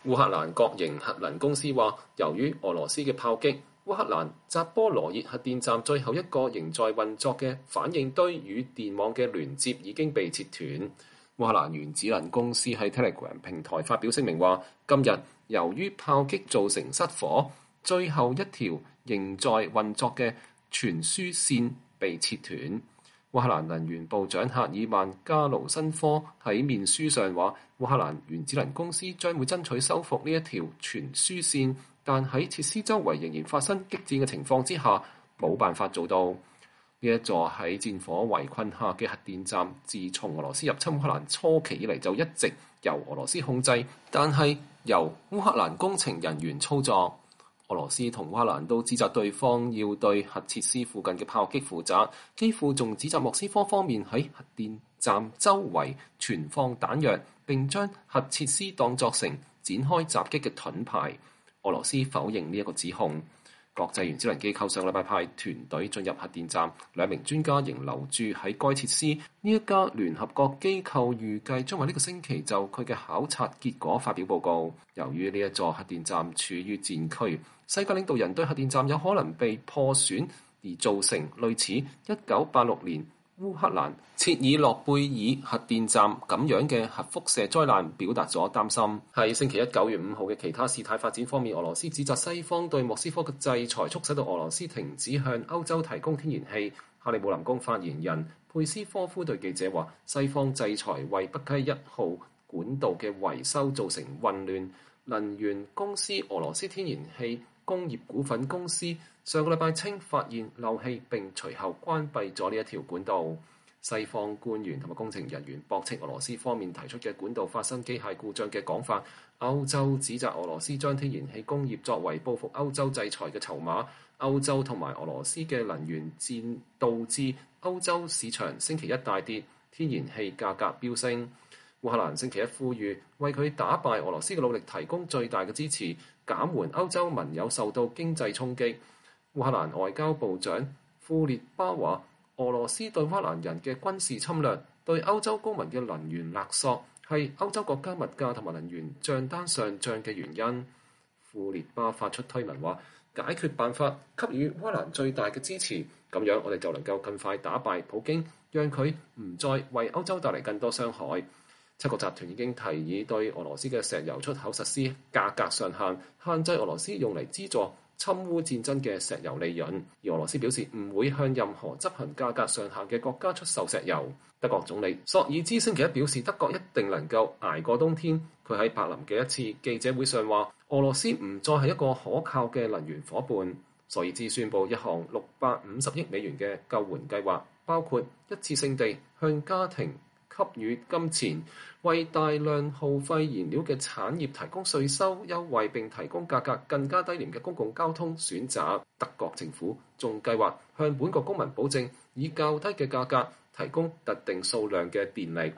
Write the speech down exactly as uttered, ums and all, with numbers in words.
烏克蘭國營核能公司話，由於俄羅斯嘅炮擊，烏克蘭扎波羅熱核電站最後一個仍在運作嘅反應堆與電網嘅連接已經被切斷。烏克蘭原子能公司喺 Telegram 平台發表聲明話，今日由於炮擊造成失火，最後一條仍在運作嘅傳輸線被切斷。烏克蘭能源部長赫爾曼加盧申科喺面書上話，烏克蘭原子能公司將會爭取修復呢一條傳輸線，但喺設施周圍仍然發生激戰嘅情況之下，冇辦法做到。呢一座喺戰火圍困下嘅核電站，自從俄羅斯入侵烏克蘭初期以嚟就一直由俄羅斯控制，但係由烏克蘭工程人員操作。俄羅斯同烏克蘭都指責對方要對核設施附近嘅炮擊負責，幾乎仲指責莫斯科方面喺核電站周圍存放彈藥，並將核設施當作成展開襲擊嘅盾牌。俄羅斯否認呢一個指控。國際原子能機構上禮拜派團隊進入核電站，兩名專家仍留駐喺該設施。呢一家聯合國機構預計將喺呢個星期就佢嘅考察結果發表報告。由於呢一座核電站處於戰區，世界領導人對核電站有可能被破損而造成類似一九八六年烏克蘭切爾諾貝爾核電站咁樣嘅核輻射災難表達咗擔心。喺星期一九月五號嘅其他事態發展方面，俄羅斯指責西方對莫斯科嘅制裁促使到俄羅斯停止向歐洲提供天然氣。克里姆林宮發言人佩斯科夫對記者話，西方制裁為北溪一號管道嘅維修造成混亂。能源公司俄羅斯天然氣工業股份公司上個禮拜稱發現漏氣，並隨後關閉咗呢一條管道。西方官員同埋工程人員駁斥俄羅斯方面提出嘅管道發生機械故障嘅講法。歐洲指責俄羅斯將天然氣工業作為報復歐洲制裁嘅籌碼。歐洲同埋俄羅斯嘅能源戰導致歐洲市場星期一大跌，天然氣價格飆升。烏克蘭星期一呼籲為佢打敗俄羅斯嘅努力提供最大嘅支持，減緩歐洲盟友受到經濟衝擊。烏克蘭外交部長庫列巴話，俄羅斯對烏克蘭人嘅軍事侵略、對歐洲公民嘅能源勒索係歐洲國家物價同埋能源帳單上漲嘅原因。庫列巴發出推文話，解決辦法給予烏克蘭最大嘅支持，咁樣我哋就能夠更快打敗普京，讓佢唔再為歐洲帶嚟更多傷害。七國集團已經提議對俄羅斯嘅石油出口實施價格上限，限制俄羅斯用嚟資助侵烏戰爭嘅石油利潤。而俄羅斯表示唔會向任何執行價格上限嘅國家出售石油。德國總理朔爾茲星期一表示，德國一定能夠捱過冬天。佢喺柏林嘅一次記者會上話，俄羅斯唔再係一個可靠嘅能源夥伴。朔爾茲宣布一項六百五十億美元嘅救援計劃，包括一次性地向家庭給予金錢，為大量耗費燃料嘅產業提供稅收優惠，並提供價格更加低廉嘅公共交通選擇。德國政府仲計劃向本國公民保證，以較低嘅價格提供特定數量嘅電力。